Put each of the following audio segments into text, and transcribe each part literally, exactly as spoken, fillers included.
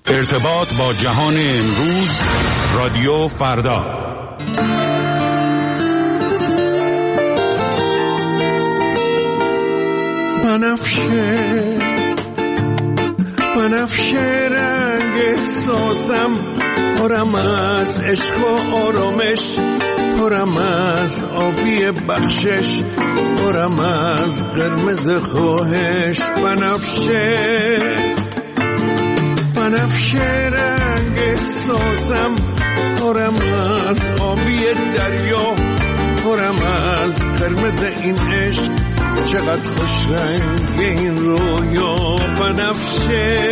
ارتباط با جهان امروز، رادیو فردا. بنفشه بنفشه رنگ احساسم، پرم از عشق و آرامش، پرم از آبی بخشش، پرم از قرمز خواهش. بنفشه بنفشه رنگ احساسم، پرم از آبی دریا، پرم از قرمز این عشق، چقدر خوش رنگ این رویا. بنفشه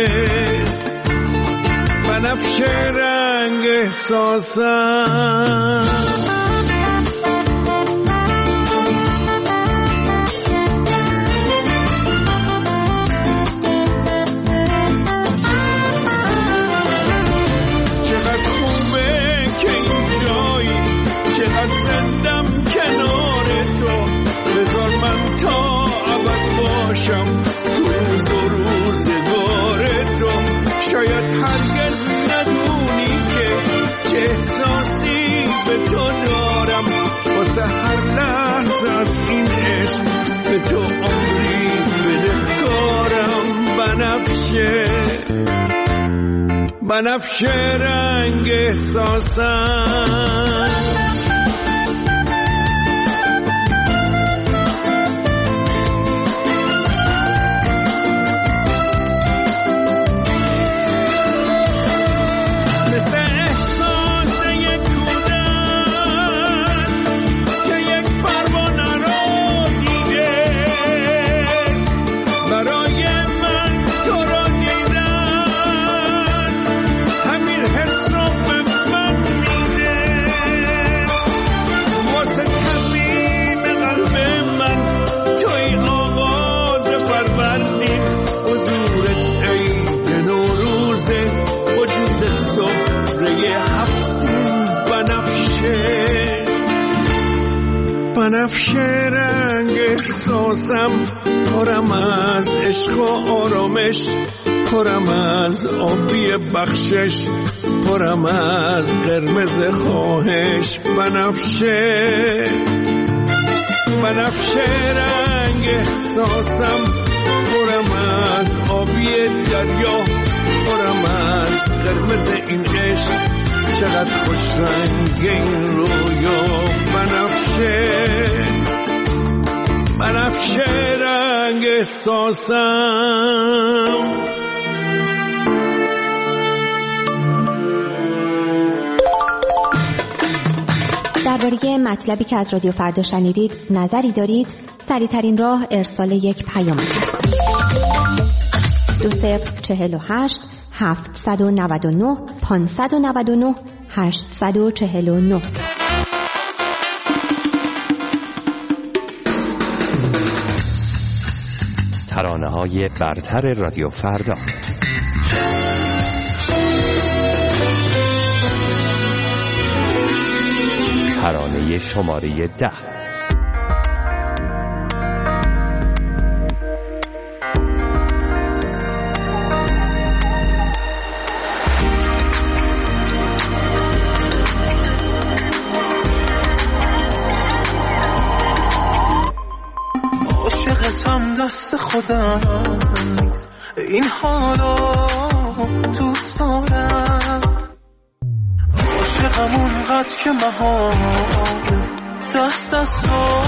بنفشه رنگ احساسم. تو روز و روزگار تو شاید هرگز ندونی که چه احساسی به تو دارم، واسه هر لحظه از این عشق به تو عمری بدهکارم. بنفشه بنفشه رنگ احساسم. بنفشه رنگ احساسم، پرم از عشق و آرامش، پرم از آبی بخشش، پرم از قرمز خواهش. بنفشه بنفشه رنگ احساسم، پرم از آبی دریا، پرم از قرمز این عشق، چقدر خوش رنگ این رویا. بنفشه بنفشه رنگ احساسم. درباره مطلبی که از رادیو فردا شنیدید نظری دارید؟ سریع‌ترین راه ارسال یک پیام است. دو صفر چهل و هشت هفتصد و نود و نه پانصد و نود و نه هشتصد و چهل و نه. ترانه‌های برتر رادیو فردا. ترانه شماره ده. عاشقتم دست خودم نیست، این حالا دوست دارم. عاشقم اونقدر که مهار دست از تو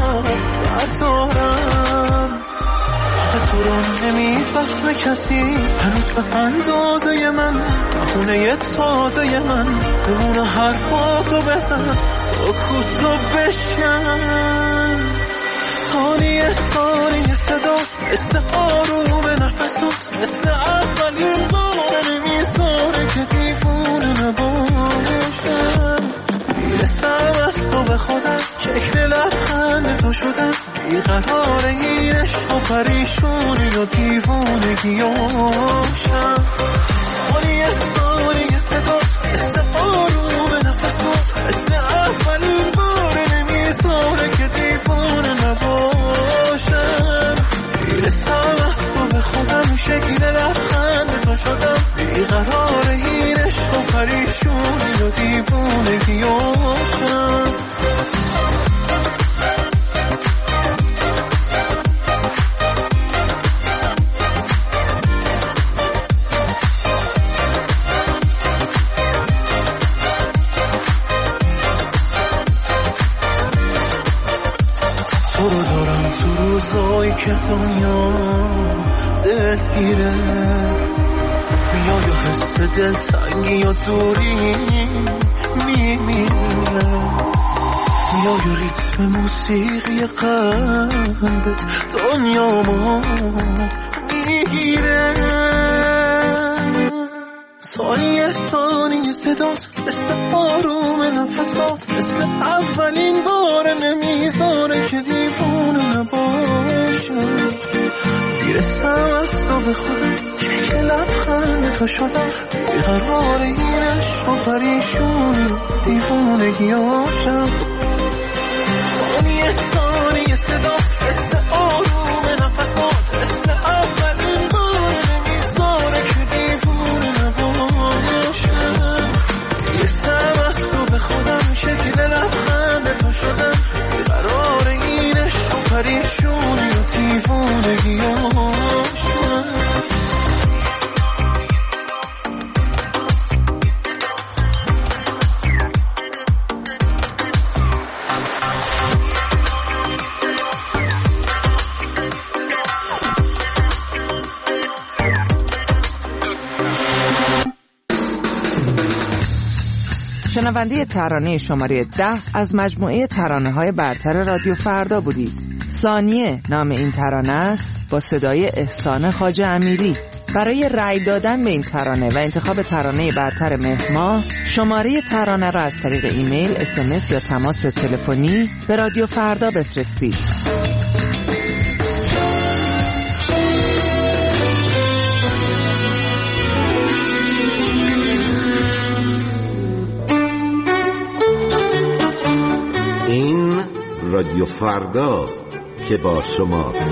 بردارم. آخه تو رو نمیفهمه کسی هنوز به اندازه من، بخونه تازه من بمونه حرفاتو بزن، سکوت رو بشکن. ثانیه ثانیه صداست مثل آروم نفسات، مثل اولین بار نمیذاره که دیوونه نباشم. میرسم از تو به خودم، شکل لبخند تو شدم، بیقرار این عشق و پریشونی و دیوونگیاشم. ثانیه ثانیه صداست مثل آروم نفسات، مثل اولین بار نمیذاره که دیوونه نباشم. میرسم از تو به خودم، شکل لبخند تو شدم، بیقرار دنیا دلگیره میای و حس دلتنگی و دوری میمیره میای و ریتم موسیقی قلبت دنیامو میگیره ثانیه ثانیه صدات مثل آروم نفسات مثل اولین بار نمیذاره که دیوونه نباشم میرسم از تو به خودم که لبخند تو شدم بیقرار این عشق و پریشونی دیوونگی هاشم ثانیه ثانیه صدات مثل آروم نفسات مثل اولین بار نمیذاره که دیوونه نباشم میرسم از تو به خودم شکل لبخند تو شدم بیقرار این عشق و پریشونی و دیوونگی هاشم شنونده ترانه شماره ده از مجموعه ترانه‌های برتر رادیو فردا بودید. ثانیه نام این ترانه است با صدای احسان خواجه امیری. برای رأی دادن به این ترانه و انتخاب ترانه برتر مهر ماه شماره ترانه را از طریق ایمیل، اس ام اس یا تماس تلفنی به رادیو فردا بفرستید. این رادیو فرداست که با شماست.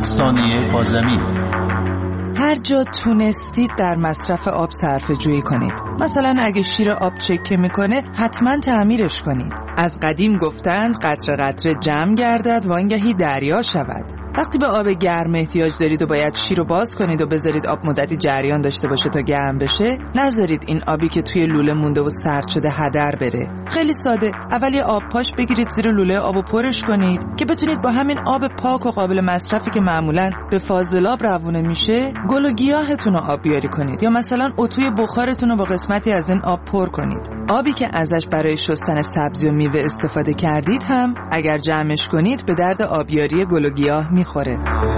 ثانیه با زمین. هر جا تونستید در مصرف آب صرفه جویی کنید. مثلا اگه شیر آب چکه میکنه حتما تعمیرش کنید. از قدیم گفتند قطره قطره جمع گردد و آنگهی دریا شود. وقتی به آب گرم احتیاج دارید و باید شیر رو باز کنید و بذارید آب مدتی جریان داشته باشه تا گرم بشه، نذارید این آبی که توی لوله مونده و سرد شده هدر بره. خیلی ساده، اول یه آب پاش بگیرید زیر لوله آبو پرش کنید که بتونید با همین آب پاک و قابل مصرفی که معمولاً به فاضلاب روونه میشه گل و گیاهتون رو آبیاری کنید، یا مثلا اتوی بخارتون رو با قسمتی از این آب پر کنید. آبی که ازش برای شستن سبزی و میوه استفاده کردید هم اگر جمعش کنید به درد آبیاری گل و گیاه میخوره.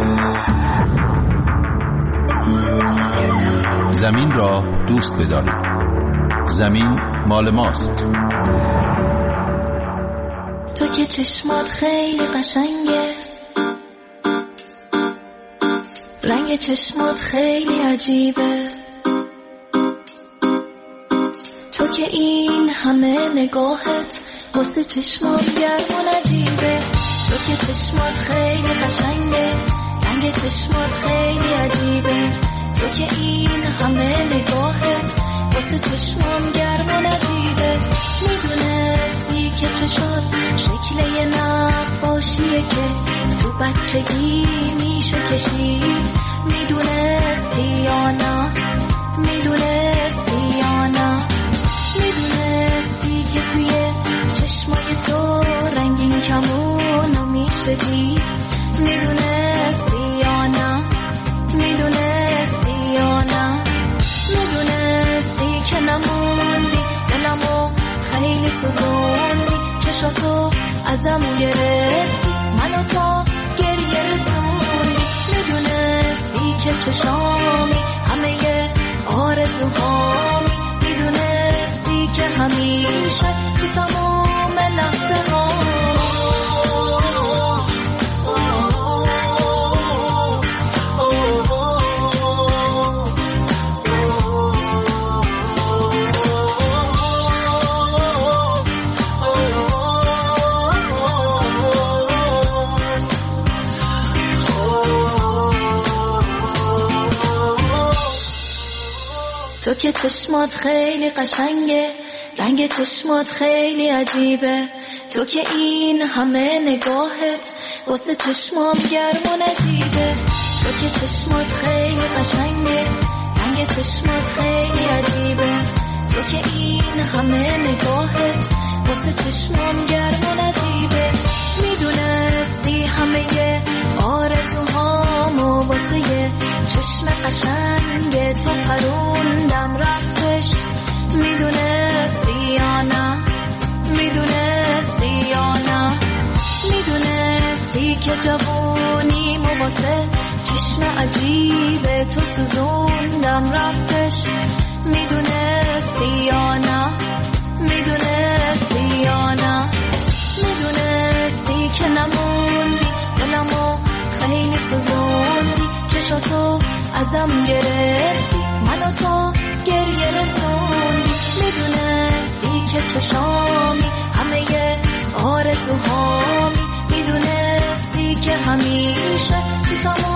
زمین را دوست بدارید. زمین مال ماست. تو که چشمات خیلی قشنگه، رنگ چشمات خیلی عجیبه، تو که این همه نگاهت واسه چشمات گرم و نجیبه، تو که چشمات خیلی قشنگه، رنگ چشمات خیلی عجیبه، تو که این همه نگاهت واسه چشمام گرم و نجیبه. میدونستی که چشات شکل یه نقاشیه که تو بچگی میشه کشید، میدونستی یا نه، میدونستی یا نه، میدونستی که توی چشمای تو رنگین کمونو میشه دید، میدونستی یا نه، میدونستی یا نه، میدونستی که نموندی دلمو خیلی سوزوندی، چشاتو ازم گرفتی منو تا گریه رسوندی، میدونستی که چشامی همه آرزوهامی، میدونستی که همیشه تو تمام لحظه ها تو که چشمات خیلی قشنگه، رنگ چشمات خیلی عجیبه، تو که این همه نگاهت واسه چشمام گرم و نجیبه، تو که چشمات خیلی قشنگه، رنگ چشمات خیلی عجیبه، تو که این همه نگاهت واسه چشمام گرم و نجیبه، میدونستی همه آرزوهامو واسه یه چشم قشنگ تو پروندم رفتش، میدونستی یا نه، میدونستی یا نه، میدونستی که جوونیمو واسه چشم عجیب تو سوزوندم رفتش، میدونستی یا نه، میدونستی یا نه، میدونستی که نموندی دلمو خیلی سوزوندی، چشاتو ازم گرفتی منو تا گریه رسوندی، میدونستی که چشامی همه آرزوهامی، میدونستی که همیشه تو تمام